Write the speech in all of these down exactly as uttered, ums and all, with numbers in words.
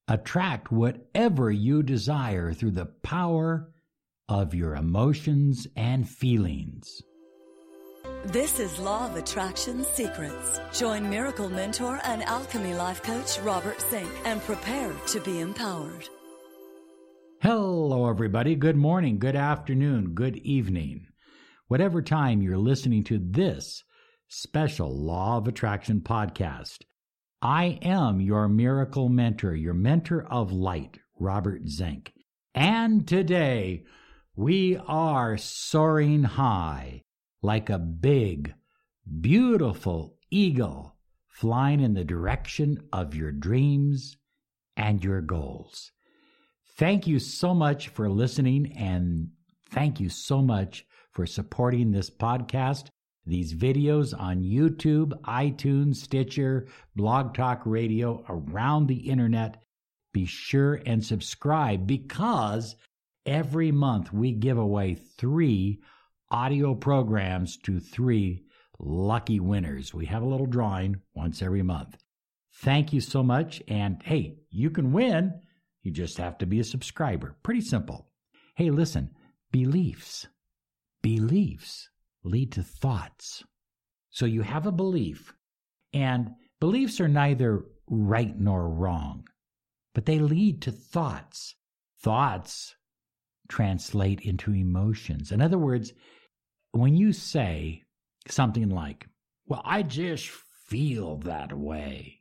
Attract whatever you desire through the power of your emotions and feelings. This is Law of Attraction Secrets. Join Miracle Mentor and Alchemy Life Coach Robert Zink and prepare to be empowered. Hello, everybody. Good morning, good afternoon, good evening. Whatever time you're listening to this special Law of Attraction podcast, I am your miracle mentor, your mentor of light, Robert Zink. And today, we are soaring high like a big, beautiful eagle flying in the direction of your dreams and your goals. Thank you so much for listening, and thank you so much for supporting this podcast, these videos on YouTube, iTunes, Stitcher, Blog Talk Radio, around the internet. Be sure and subscribe, because every month we give away three audio programs to three lucky winners. We have a little drawing once every month. Thank you so much. And hey, you can win. You just have to be a subscriber. Pretty simple. Hey, listen, beliefs, beliefs lead to thoughts. So you have a belief, and beliefs are neither right nor wrong, but they lead to thoughts. Thoughts translate into emotions. In other words, when you say something like, well, I just feel that way.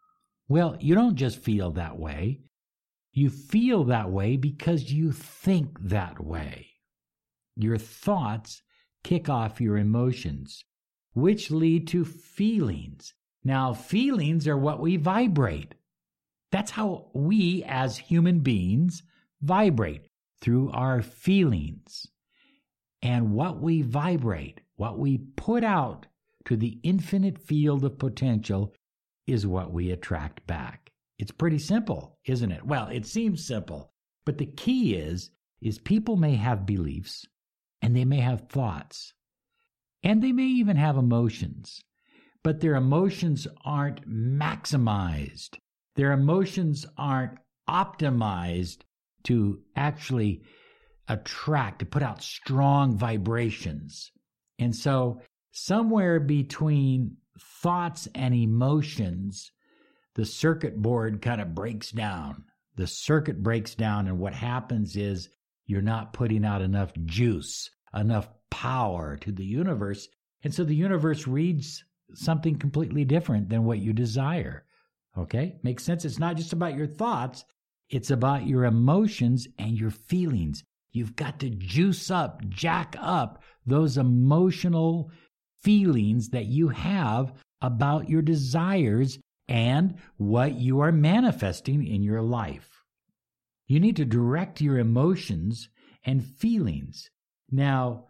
Well, you don't just feel that way. You feel that way because you think that way. Your thoughts kick off your emotions, which lead to feelings. Now, feelings are what we vibrate. That's how we as human beings vibrate, through our feelings. And what we vibrate, what we put out to the infinite field of potential, is what we attract back. It's pretty simple, isn't it? Well, it seems simple, but the key is, is people may have beliefs, and they may have thoughts, and they may even have emotions, but their emotions aren't maximized. Their emotions aren't optimized to actually attract, to put out strong vibrations. And so somewhere between thoughts and emotions, the circuit board kind of breaks down. The circuit breaks down, and what happens is you're not putting out enough juice, enough power to the universe. And so the universe reads something completely different than what you desire. Okay? Makes sense? It's not just about your thoughts. It's about your emotions and your feelings. You've got to juice up, jack up those emotional feelings that you have about your desires and what you are manifesting in your life. You need to direct your emotions and feelings. Now,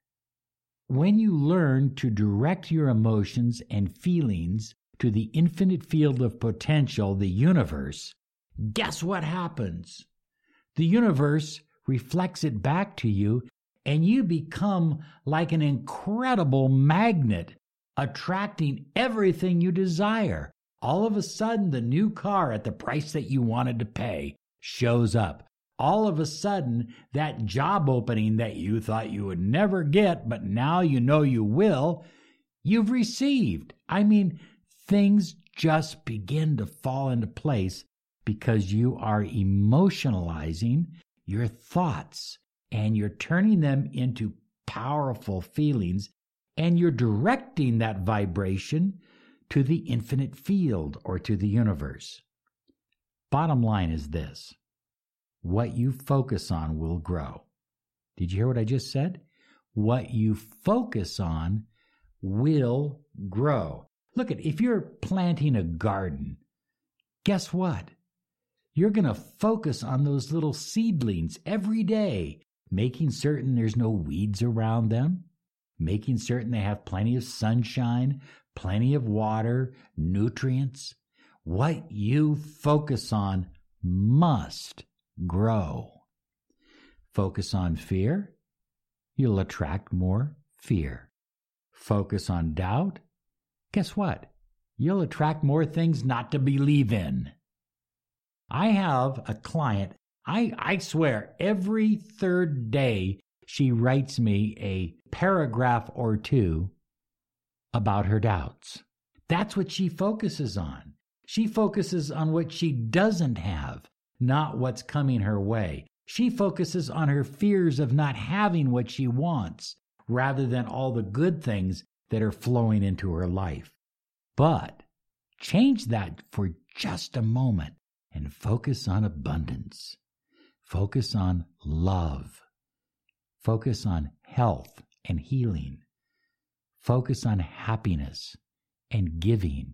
when you learn to direct your emotions and feelings to the infinite field of potential, the universe, guess what happens? The universe reflects it back to you, and you become like an incredible magnet, attracting everything you desire. All of a sudden, the new car at the price that you wanted to pay shows up. All of a sudden, that job opening that you thought you would never get, but now you know you will, you've received. I mean, things just begin to fall into place because you are emotionalizing your thoughts, and you're turning them into powerful feelings, and you're directing that vibration to the infinite field or to the universe. Bottom line is this: what you focus on will grow. Did you hear what I just said? What you focus on will grow. Look, at if you're planting a garden, guess what? You're going to focus on those little seedlings every day, making certain there's no weeds around them, making certain they have plenty of sunshine, plenty of water, nutrients. What you focus on must grow. Focus on fear, you'll attract more fear. Focus on doubt, guess what? You'll attract more things not to believe in. I have a client, I, I swear, every third day she writes me a paragraph or two about her doubts. That's what she focuses on. She focuses on what she doesn't have, not what's coming her way. She focuses on her fears of not having what she wants, rather than all the good things that are flowing into her life. But change that for just a moment and focus on abundance. Focus on love. Focus on health and healing. Focus on happiness and giving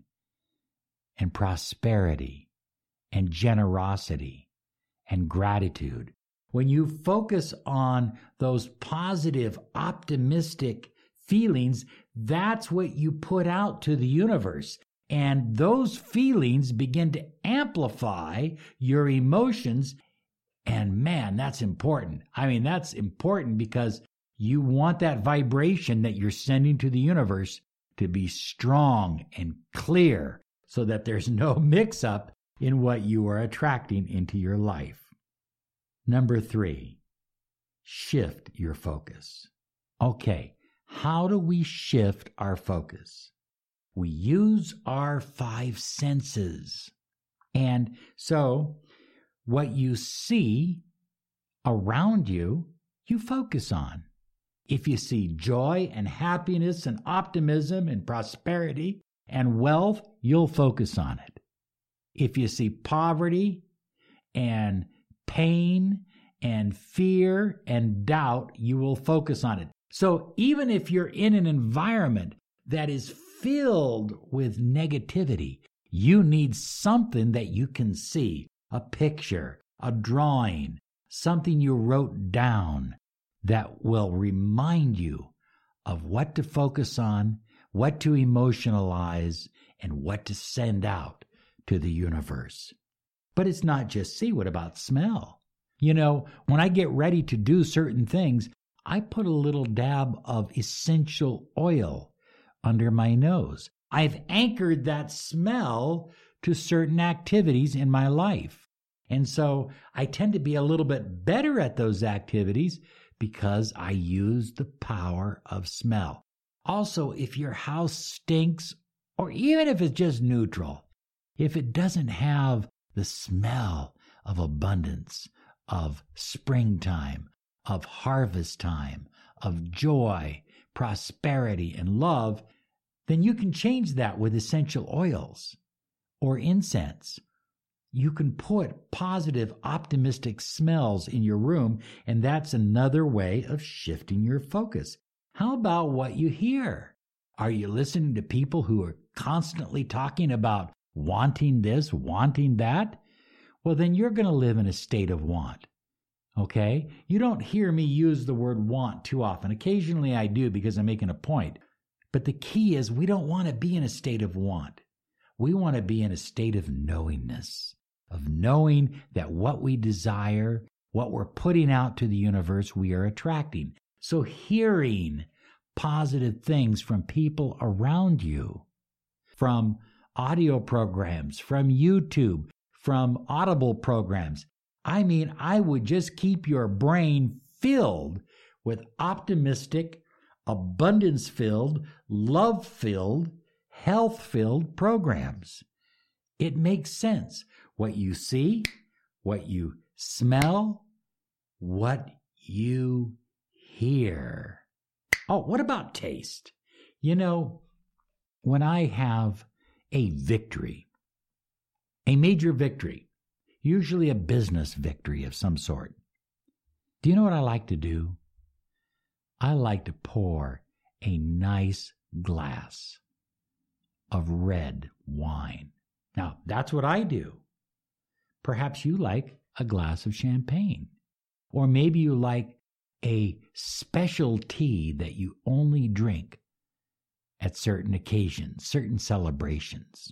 and prosperity and generosity and gratitude. When you focus on those positive, optimistic feelings, that's what you put out to the universe. And those feelings begin to amplify your emotions. And man, that's important. I mean, that's important because you want that vibration that you're sending to the universe to be strong and clear so that there's no mix-up in what you are attracting into your life. Number three, shift your focus. Okay, how do we shift our focus? We use our five senses. And so what you see around you, you focus on. If you see joy and happiness and optimism and prosperity and wealth, you'll focus on it. If you see poverty and pain and fear and doubt, you will focus on it. So even if you're in an environment that is filled with negativity, you need something that you can see, a picture, a drawing, something you wrote down that will remind you of what to focus on, what to emotionalize, and what to send out to the universe. But it's not just see. What about smell? You know, when I get ready to do certain things, I put a little dab of essential oil under my nose. I've anchored that smell to certain activities in my life. And so I tend to be a little bit better at those activities because I use the power of smell. Also, if your house stinks, or even if it's just neutral, if it doesn't have the smell of abundance, of springtime, of harvest time, of joy, prosperity, and love, then you can change that with essential oils or incense. You can put positive, optimistic smells in your room, and that's another way of shifting your focus. How about what you hear? Are you listening to people who are constantly talking about wanting this, wanting that? Well, then you're going to live in a state of want. Okay? You don't hear me use the word want too often. Occasionally I do because I'm making a point. But the key is we don't want to be in a state of want. We want to be in a state of knowingness, of knowing that what we desire, what we're putting out to the universe, we are attracting. So hearing positive things from people around you, from audio programs, from YouTube, from Audible programs. I mean, I would just keep your brain filled with optimistic, abundance-filled, love-filled, health-filled programs. It makes sense. What you see, what you smell, what you hear. Oh, what about taste? You know, when I have a victory, a major victory, usually a business victory of some sort, do you know what I like to do? I like to pour a nice glass of red wine. Now, that's what I do. Perhaps you like a glass of champagne. Or maybe you like a special tea that you only drink at certain occasions, certain celebrations.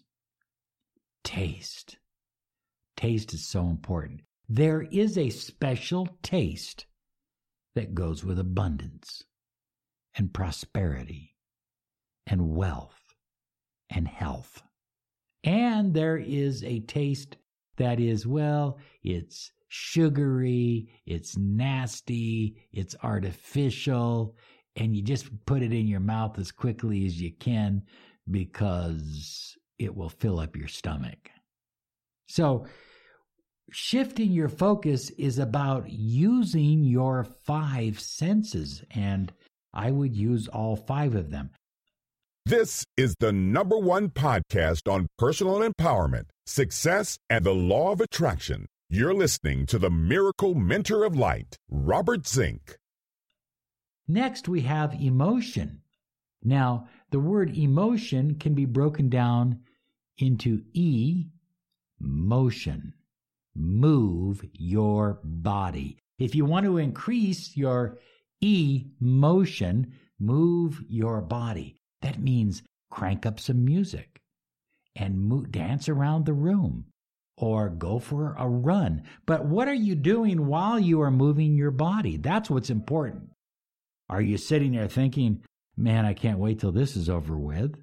Taste. Taste is so important. There is a special taste that goes with abundance and prosperity and wealth and health. And there is a taste that is, well, it's sugary, it's nasty, it's artificial, and you just put it in your mouth as quickly as you can because it will fill up your stomach. So shifting your focus is about using your five senses, and I would use all five of them. This is the number one podcast on personal empowerment, success, and the law of attraction. You're listening to the Miracle Mentor of Light, Robert Zink. Next, we have emotion. Now, the word emotion can be broken down into E, motion. Move your body. If you want to increase your emotion, move your body. That means crank up some music and move, dance around the room or go for a run. But what are you doing while you are moving your body? That's what's important. Are you sitting there thinking, man, I can't wait till this is over with?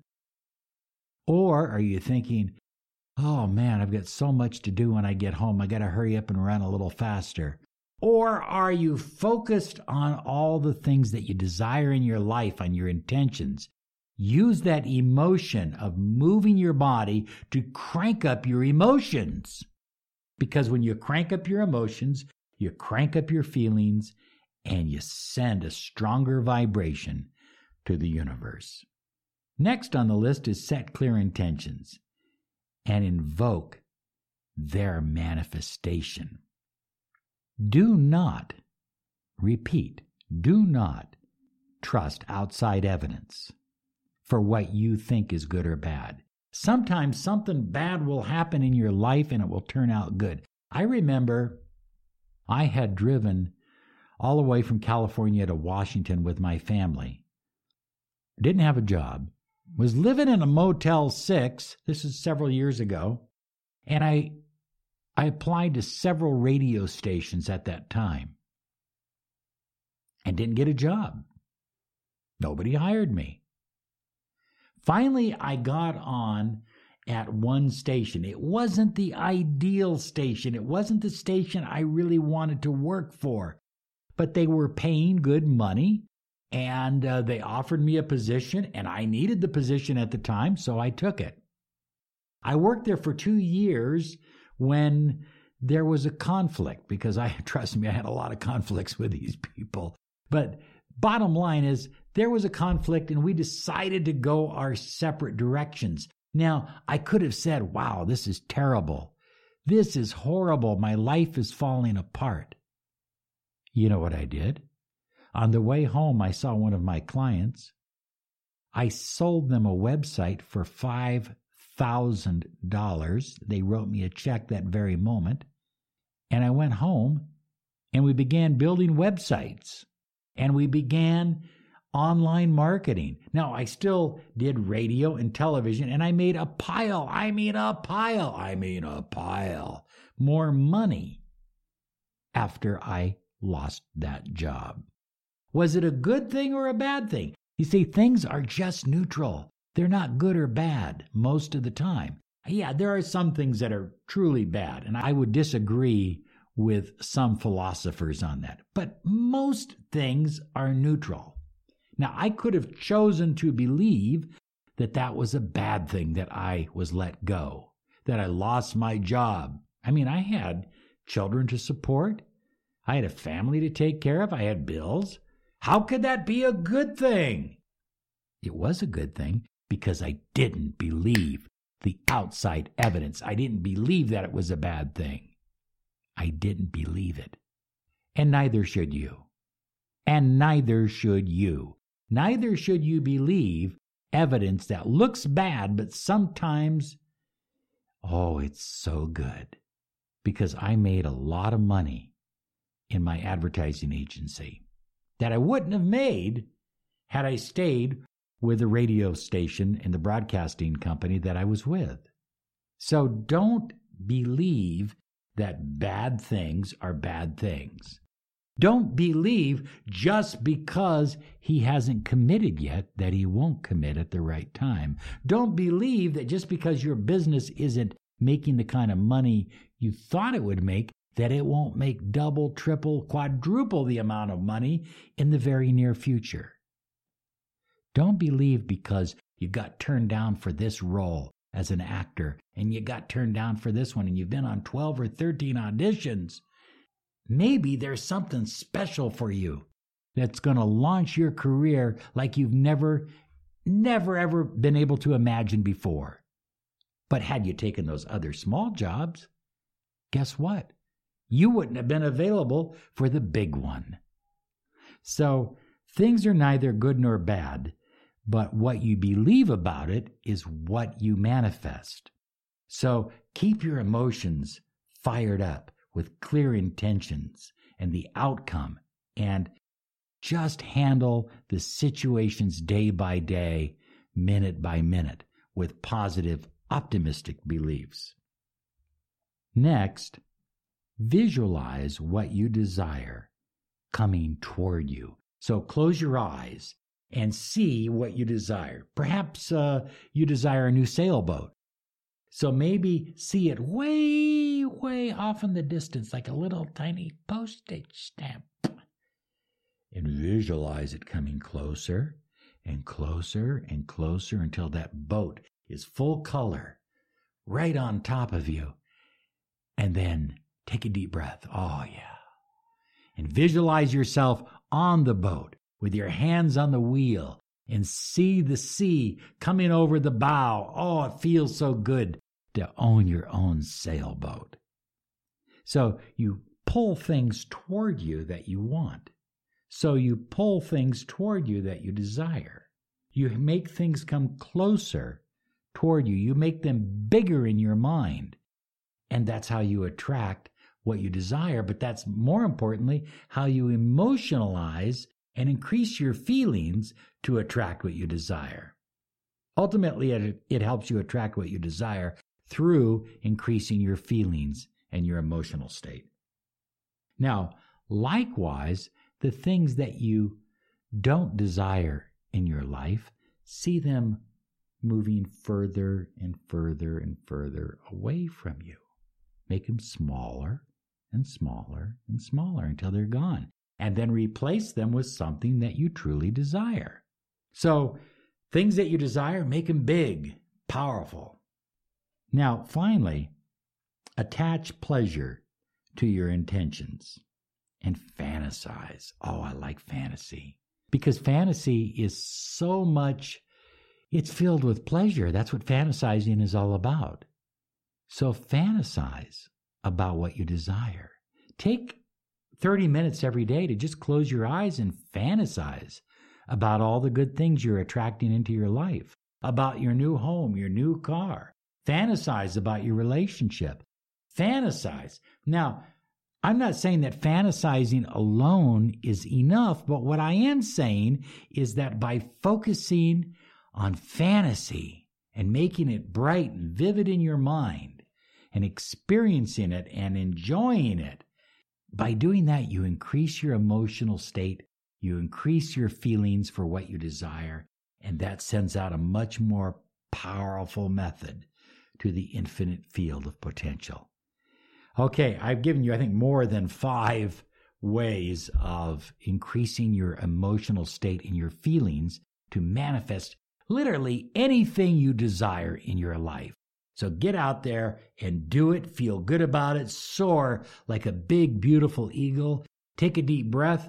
Or are you thinking, oh man, I've got so much to do when I get home. I got to hurry up and run a little faster. Or are you focused on all the things that you desire in your life, on your intentions? Use that emotion of moving your body to crank up your emotions. Because when you crank up your emotions, you crank up your feelings, and you send a stronger vibration to the universe. Next on the list is set clear intentions and invoke their manifestation. Do not, repeat, do not trust outside evidence for what you think is good or bad. Sometimes something bad will happen in your life and it will turn out good. I remember I had driven all the way from California to Washington with my family. Didn't have a job. Was living in a Motel six. This is several years ago. And I I applied to several radio stations at that time and didn't get a job. Nobody hired me. Finally, I got on at one station. It wasn't the ideal station. It wasn't the station I really wanted to work for. But they were paying good money, and uh, they offered me a position, and I needed the position at the time, so I took it. I worked there for two years when there was a conflict, because I, trust me, I had a lot of conflicts with these people. But bottom line is, there was a conflict, and we decided to go our separate directions. Now, I could have said, wow, this is terrible. This is horrible. My life is falling apart. You know what I did? On the way home, I saw one of my clients. I sold them a website for five thousand dollars. They wrote me a check that very moment. And I went home, and we began building websites. And we began online marketing. Now, I still did radio and television, and I made a pile. I mean a pile. I mean a pile. More money after I lost that job. Was it a good thing or a bad thing? You see, things are just neutral. They're not good or bad most of the time. Yeah, there are some things that are truly bad, and I would disagree with some philosophers on that. But most things are neutral. Now, I could have chosen to believe that that was a bad thing, that I was let go, that I lost my job. I mean, I had children to support. I had a family to take care of. I had bills. How could that be a good thing? It was a good thing because I didn't believe the outside evidence. I didn't believe that it was a bad thing. I didn't believe it. And neither should you. And neither should you. Neither should you believe evidence that looks bad, but sometimes, oh, it's so good. Because I made a lot of money in my advertising agency that I wouldn't have made had I stayed with the radio station and the broadcasting company that I was with. So don't believe that bad things are bad things. Don't believe just because he hasn't committed yet that he won't commit at the right time. Don't believe that just because your business isn't making the kind of money you thought it would make, that it won't make double, triple, quadruple the amount of money in the very near future. Don't believe because you got turned down for this role as an actor and you got turned down for this one and you've been on twelve or thirteen auditions. Maybe there's something special for you that's going to launch your career like you've never, never, ever been able to imagine before. But had you taken those other small jobs, guess what? You wouldn't have been available for the big one. So things are neither good nor bad, but what you believe about it is what you manifest. So keep your emotions fired up with clear intentions and the outcome, and just handle the situations day by day, minute by minute, with positive, optimistic beliefs. Next, visualize what you desire coming toward you. So close your eyes and see what you desire. Perhaps uh, you desire a new sailboat. So maybe see it way, way off in the distance, like a little tiny postage stamp. And visualize it coming closer and closer and closer until that boat is full color, right on top of you. And then take a deep breath. Oh, yeah. And visualize yourself on the boat with your hands on the wheel and see the sea coming over the bow. Oh, it feels so good to own your own sailboat. So you pull things toward you that you want. So you pull things toward you that you desire. You make things come closer toward you. You make them bigger in your mind. And that's how you attract what you desire. But that's more importantly, how you emotionalize and increase your feelings to attract what you desire. Ultimately, it, it helps you attract what you desire through increasing your feelings and your emotional state. Now, likewise, the things that you don't desire in your life, see them moving further and further and further away from you. Make them smaller and smaller and smaller until they're gone. And then replace them with something that you truly desire. So, things that you desire, make them big, powerful. Now, finally, attach pleasure to your intentions. And fantasize. Oh, I like fantasy. Because fantasy is so much, it's filled with pleasure. That's what fantasizing is all about. So fantasize about what you desire. Take thirty minutes every day to just close your eyes and fantasize about all the good things you're attracting into your life, about your new home, your new car. Fantasize about your relationship. Fantasize. Now, I'm not saying that fantasizing alone is enough, but what I am saying is that by focusing on fantasy and making it bright and vivid in your mind and experiencing it and enjoying it, by doing that, you increase your emotional state, you increase your feelings for what you desire, and that sends out a much more powerful method to the infinite field of potential. Okay, I've given you, I think, more than five ways of increasing your emotional state and your feelings to manifest literally anything you desire in your life. So get out there and do it. Feel good about it. Soar like a big, beautiful eagle. Take a deep breath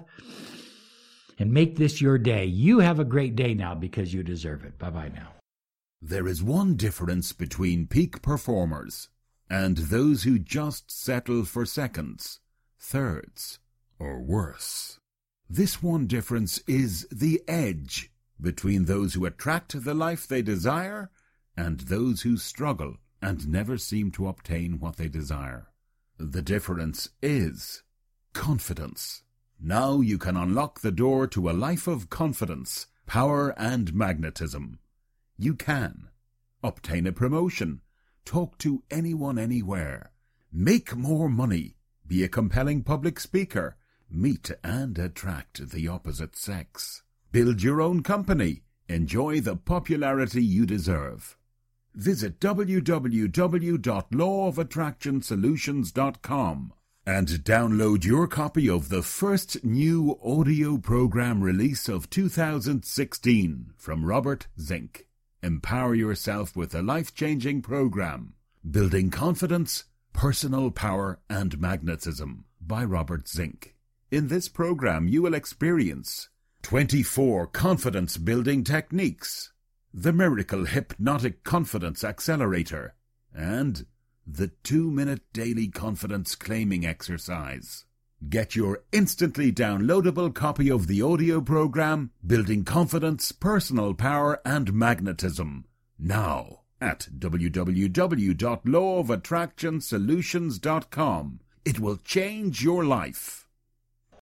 and make this your day. You have a great day now because you deserve it. Bye-bye now. There is one difference between peak performers and those who just settle for seconds, thirds, or worse. This one difference is the edge between those who attract the life they desire and those who struggle and never seem to obtain what they desire. The difference is confidence. Now you can unlock the door to a life of confidence, power, and magnetism. You can obtain a promotion, talk to anyone anywhere, make more money, be a compelling public speaker, meet and attract the opposite sex, build your own company, enjoy the popularity you deserve. visit w w w dot law of attraction solutions dot com and download your copy of the first new audio program release of two thousand sixteen from Robert Zink. Empower yourself with a life-changing program, Building Confidence, Personal Power and Magnetism by Robert Zink. In this program, you will experience twenty-four confidence-building techniques, the Miracle Hypnotic Confidence Accelerator, and the two-minute daily confidence claiming exercise. Get your instantly downloadable copy of the audio program, Building Confidence, Personal Power and Magnetism, now at w w w dot law of attraction solutions dot com. It will change your life.